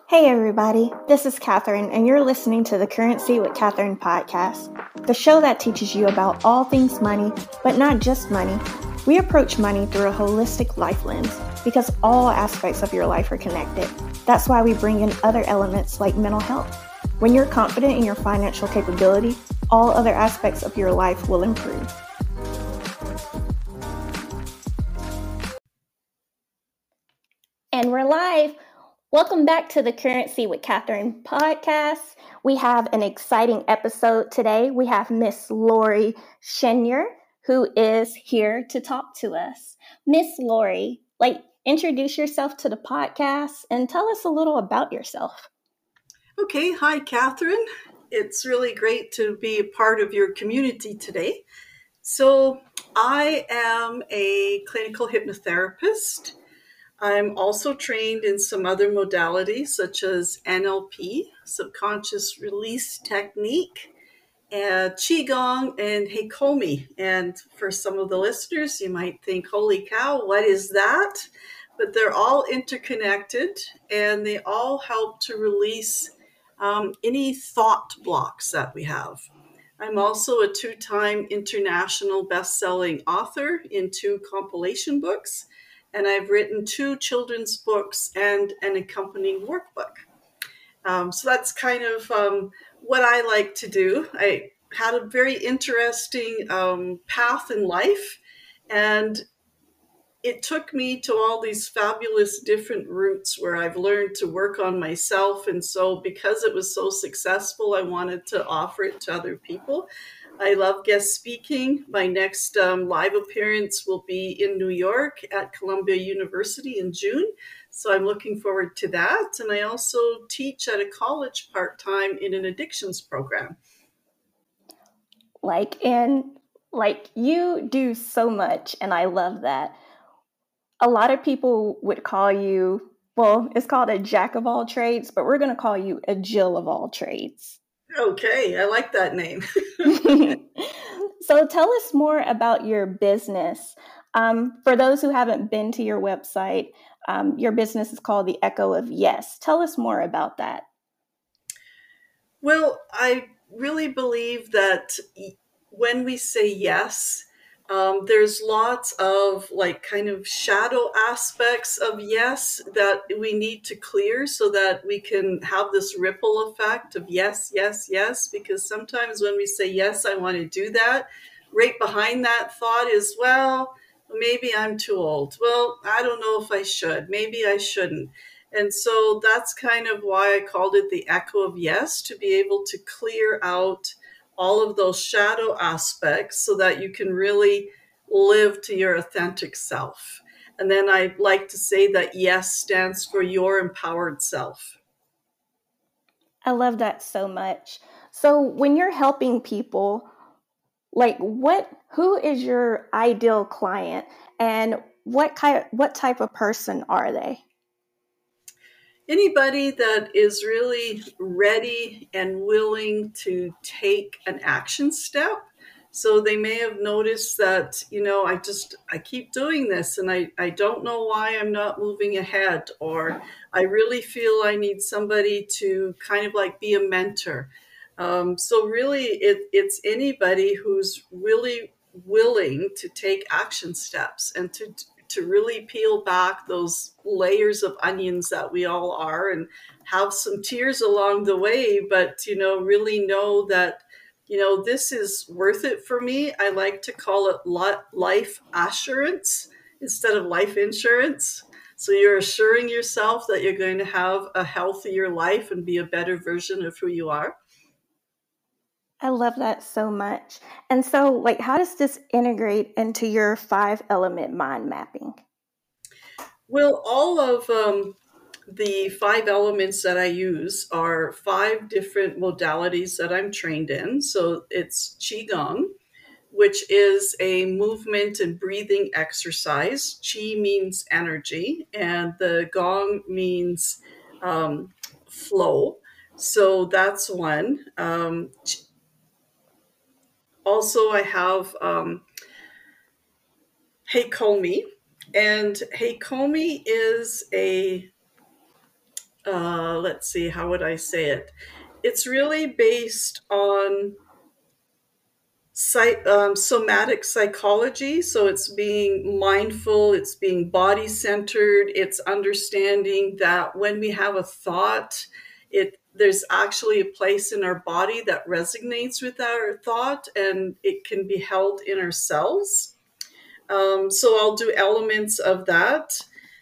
Hey everybody, this is Catherine, and you're listening to the Currency with Catherine podcast, the show that teaches you about all things money, but not just money. We approach money through a holistic life lens because all aspects of your life are connected. That's why we bring in other elements like mental health. When you're confident in your financial capability, all other aspects of your life will improve. And we're live. Welcome back to the Currency with Catherine podcast. We have an exciting episode today. We have Miss Lori Shenier, who is here to talk to us. Miss Lori, introduce yourself to the podcast and tell us a little about yourself. Okay, hi Catherine. It's really great to be a part of your community today. So I am a clinical hypnotherapist. I'm also trained in some other modalities such as NLP, subconscious release technique, and Qigong and Heikomi. And for some of the listeners, you might think, holy cow, what is that? But they're all interconnected and they all help to release any thought blocks that we have. I'm also a 2-time international best-selling author in 2 compilation books, and I've written 2 children's books and an accompanying workbook. So that's kind of what I like to do. I had a very interesting path in life, and it took me to all these fabulous different routes where I've learned to work on myself. And so because it was so successful, I wanted to offer it to other people. I love guest speaking. My next live appearance will be in New York at Columbia University in June. So I'm looking forward to that. And I also teach at a college part-time in an addictions program. You do so much, and I love that. A lot of people would call you, it's called a jack of all trades, but we're going to call you a Jill of all trades. Okay, I like that name. So tell us more about your business. For those who haven't been to your website, your business is called The Echo of Yes. Tell us more about that. Well, I really believe that when we say yes, there's lots of kind of shadow aspects of yes that we need to clear so that we can have this ripple effect of yes, yes, yes. Because sometimes when we say, yes, I want to do that, right behind that thought is, well, maybe I'm too old. Well, I don't know if I should. Maybe I shouldn't. And so that's kind of why I called it the Echo of Yes, to be able to clear out all of those shadow aspects so that you can really live to your authentic self. And then I like to say that yes stands for your empowered self. I love that so much. So when you're helping people, who is your ideal client, and what type of person are they? Anybody that is really ready and willing to take an action step. So they may have noticed that, I keep doing this and I don't know why I'm not moving ahead, or I really feel I need somebody to kind of be a mentor. So really it's anybody who's really willing to take action steps and to really peel back those layers of onions that we all are and have some tears along the way, but, really know that, this is worth it for me. I like to call it life assurance instead of life insurance. So you're assuring yourself that you're going to have a healthier life and be a better version of who you are. I love that so much. And so, how does this integrate into your 5-element mind mapping? Well, all of the 5 elements that I use are 5 different modalities that I'm trained in. So it's Qigong, which is a movement and breathing exercise. Qi means energy, and the Gong means flow. So that's one. Also, I have Heikomi, and Heikomi is a let's see, how would I say it? It's really based on somatic psychology. So it's being mindful, it's being body centered, it's understanding that when we have a thought, there's actually a place in our body that resonates with our thought, and it can be held in ourselves. So I'll do elements of that.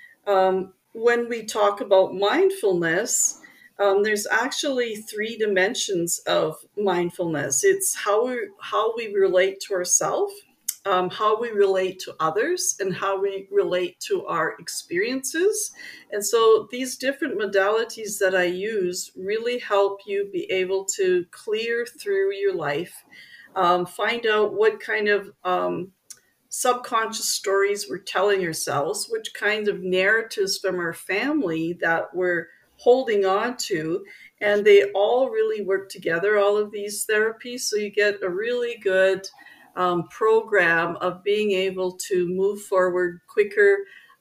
When we talk about mindfulness, there's actually three dimensions of mindfulness. It's how we relate to ourselves, how we relate to others, and how we relate to our experiences. And so these different modalities that I use really help you be able to clear through your life, find out what kind of subconscious stories we're telling ourselves, which kinds of narratives from our family that we're holding on to. And they all really work together, all of these therapies. So you get a really good program of being able to move forward quicker,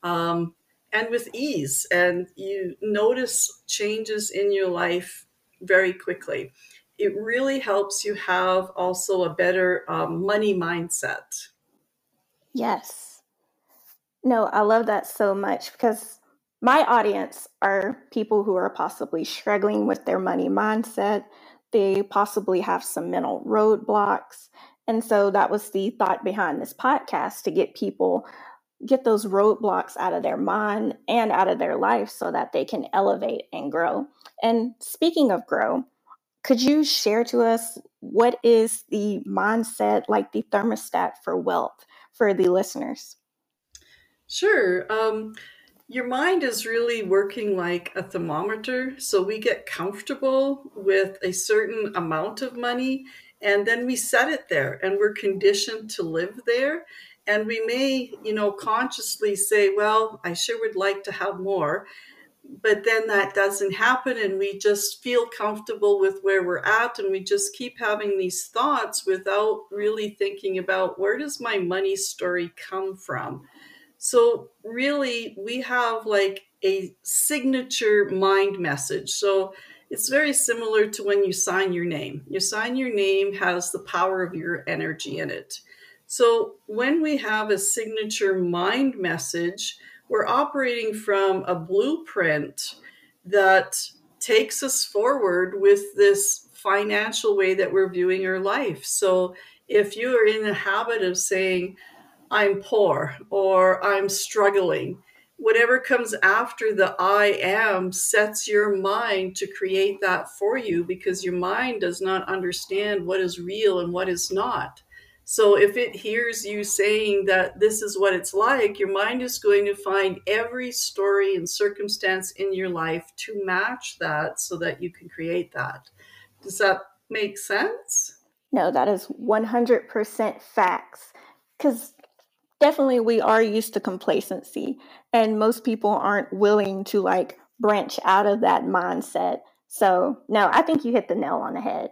and with ease. And you notice changes in your life very quickly. It really helps you have also a better money mindset. Yes. No, I love that so much because my audience are people who are possibly struggling with their money mindset. They possibly have some mental roadblocks. And so that was the thought behind this podcast, to get those roadblocks out of their mind and out of their life so that they can elevate and grow. And speaking of grow, could you share to us what is the mindset, like the thermostat for wealth for the listeners? Sure. Your mind is really working like a thermometer. So we get comfortable with a certain amount of money, and then we set it there, and we're conditioned to live there. And we may, consciously say, well, I sure would like to have more. But then that doesn't happen, and we just feel comfortable with where we're at, and we just keep having these thoughts without really thinking about, where does my money story come from? So really, we have like a signature mind message. So it's very similar to when you sign your name. You sign your name has the power of your energy in it. So when we have a signature mind message, we're operating from a blueprint that takes us forward with this financial way that we're viewing our life. So if you are in the habit of saying, I'm poor or I'm struggling, whatever comes after the I am sets your mind to create that for you, because your mind does not understand what is real and what is not. So if it hears you saying that this is what it's like, your mind is going to find every story and circumstance in your life to match that so that you can create that. Does that make sense? No, that is 100% facts. Because definitely we are used to complacency, and most people aren't willing to like branch out of that mindset. So, no, I think you hit the nail on the head.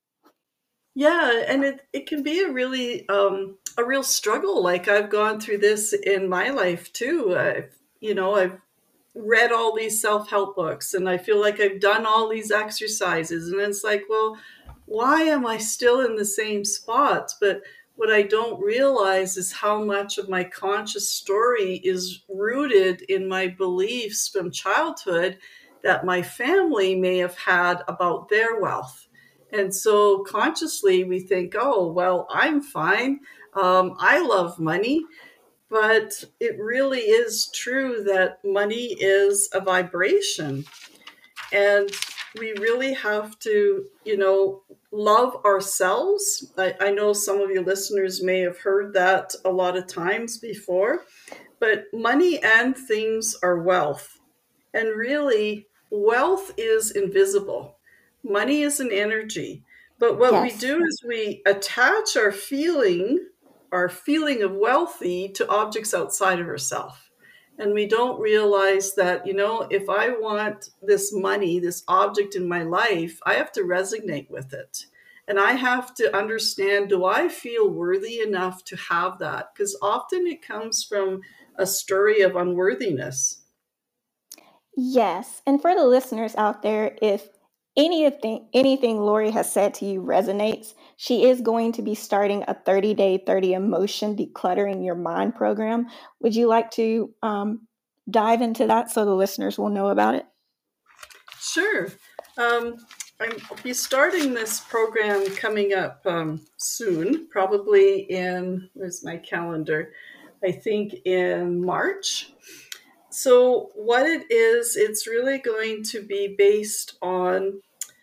Yeah, and it can be a real struggle. Like I've gone through this in my life too. I've read all these self-help books, and I feel like I've done all these exercises, and it's like, well, why am I still in the same spots? But what I don't realize is how much of my conscious story is rooted in my beliefs from childhood that my family may have had about their wealth. And so consciously we think, oh, well, I'm fine. I love money. But it really is true that money is a vibration. And we really have to, love ourselves. I know some of your listeners may have heard that a lot of times before, but money and things are wealth. And really, wealth is invisible. Money is an energy. But what we Yes. do is we attach our feeling of wealthy to objects outside of ourselves. And we don't realize that, if I want this money, this object in my life, I have to resonate with it. And I have to understand, do I feel worthy enough to have that? Because often it comes from a story of unworthiness. Yes. And for the listeners out there, if anything Lori has said to you resonates, she is going to be starting a 30-day, 30 emotion decluttering your mind program. Would you like to dive into that so the listeners will know about it? Sure. I'll be starting this program coming up soon, probably where's my calendar? I think in March. So, what it is, it's really going to be based on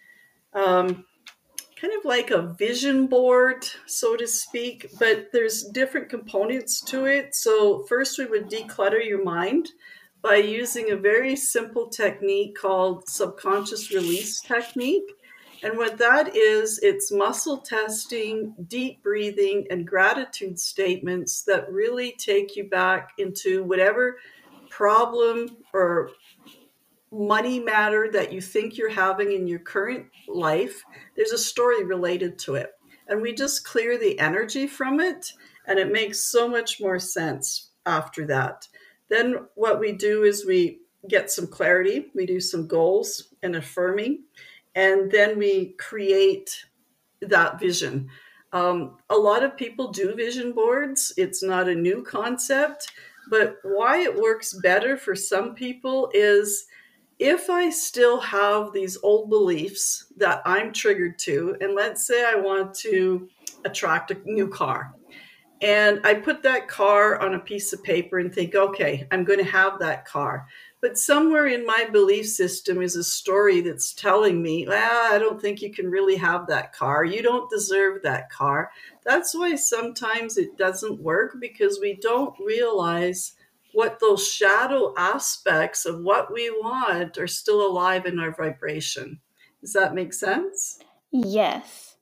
kind of like a vision board, so to speak, but there's different components to it. So, first, we would declutter your mind by using a very simple technique called subconscious release technique. And what that is, it's muscle testing, deep breathing, and gratitude statements that really take you back into whatever problem or money matter that you think you're having in your current life. There's a story related to it. And we just clear the energy from it, and it makes so much more sense after that. Then what we do is we get some clarity, we do some goals and affirming, and then we create that vision. A lot of people do vision boards. It's not a new concept, but why it works better for some people is if I still have these old beliefs that I'm triggered to, and let's say I want to attract a new car, and I put that car on a piece of paper and think, okay, I'm going to have that car. But somewhere in my belief system is a story that's telling me, well, I don't think you can really have that car. You don't deserve that car. That's why sometimes it doesn't work, because we don't realize what those shadow aspects of what we want are still alive in our vibration. Does that make sense? Yes.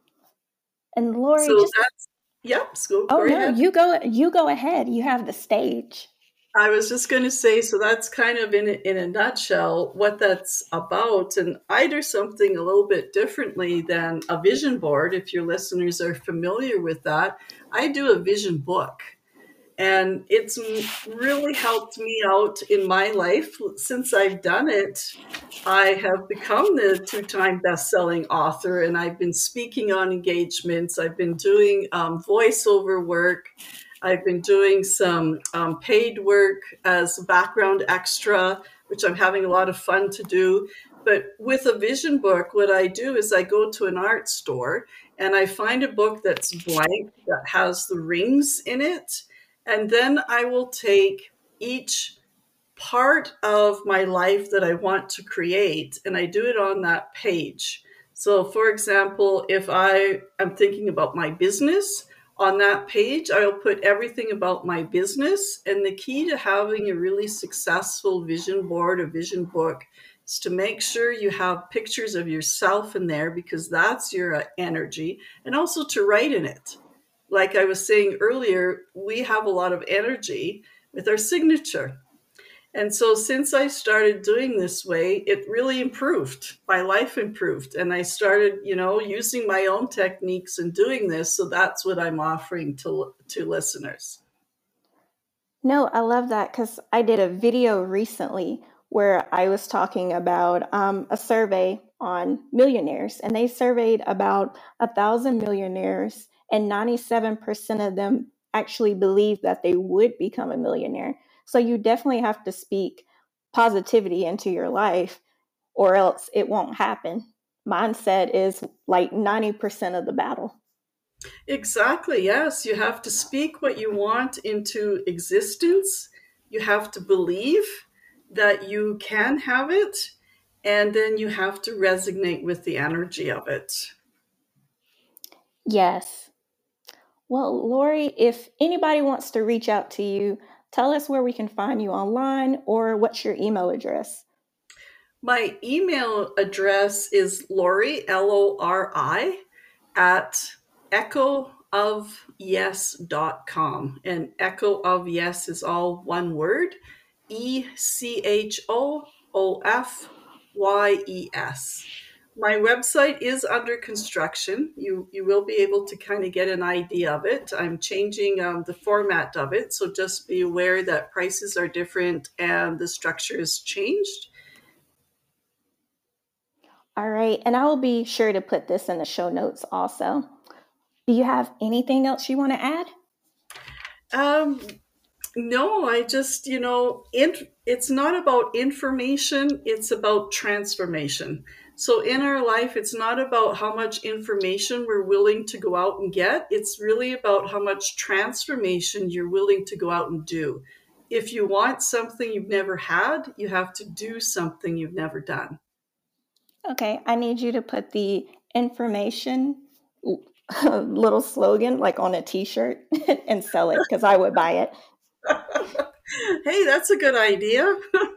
And Lori, So just that's, yep, oh go no, ahead. you go ahead. You have the stage. I was just going to say, so that's kind of in a nutshell what that's about. And I do something a little bit differently than a vision board. If your listeners are familiar with that, I do a vision book. And it's really helped me out in my life. Since I've done it, I have become the two-time best-selling author, and I've been speaking on engagements. I've been doing voiceover work. I've been doing some paid work as a background extra, which I'm having a lot of fun to do. But with a vision book, what I do is I go to an art store and I find a book that's blank, that has the rings in it. And then I will take each part of my life that I want to create, and I do it on that page. So, for example, if I am thinking about my business, on that page, I will put everything about my business. And the key to having a really successful vision board or vision book is to make sure you have pictures of yourself in there, because that's your energy, and also to write in it. Like I was saying earlier, we have a lot of energy with our signature. And so since I started doing this way, it really improved. My life improved. And I started, using my own techniques and doing this. So that's what I'm offering to listeners. No, I love that, because I did a video recently where I was talking about a survey on millionaires, and they surveyed about 1,000 millionaires, and 97% of them actually believe that they would become a millionaire. So you definitely have to speak positivity into your life, or else it won't happen. Mindset is like 90% of the battle. Exactly. Yes. You have to speak what you want into existence. You have to believe that you can have it. And then you have to resonate with the energy of it. Yes. Well, Lori, if anybody wants to reach out to you, tell us where we can find you online, or what's your email address? My email address is Lori, Lori, at echoofyes.com. And Echo of Yes is all one word, ECHOOFYES. My website is under construction. You will be able to kind of get an idea of it. I'm changing the format of it, so just be aware that prices are different and the structure has changed. All right, and I will be sure to put this in the show notes also. Do you have anything else you want to add? No, I just, it's not about information, it's about transformation. So in our life, it's not about how much information we're willing to go out and get. It's really about how much transformation you're willing to go out and do. If you want something you've never had, you have to do something you've never done. Okay, I need you to put the information little slogan like on a t-shirt and sell it, because I would buy it. Hey, that's a good idea.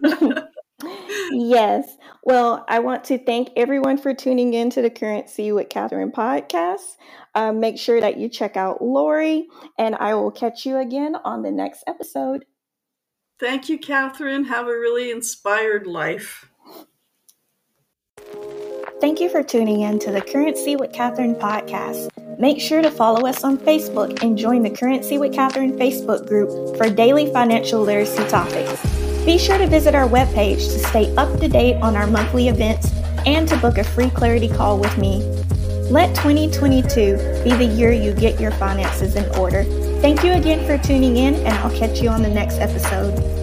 Yes. Well, I want to thank everyone for tuning in to the Currency with Catherine podcast. Make sure that you check out Lori, and I will catch you again on the next episode. Thank you, Catherine. Have a really inspired life. Thank you for tuning in to the Currency with Catherine podcast. Make sure to follow us on Facebook and join the Currency with Catherine Facebook group for daily financial literacy topics. Be sure to visit our webpage to stay up to date on our monthly events and to book a free clarity call with me. Let 2022 be the year you get your finances in order. Thank you again for tuning in, and I'll catch you on the next episode.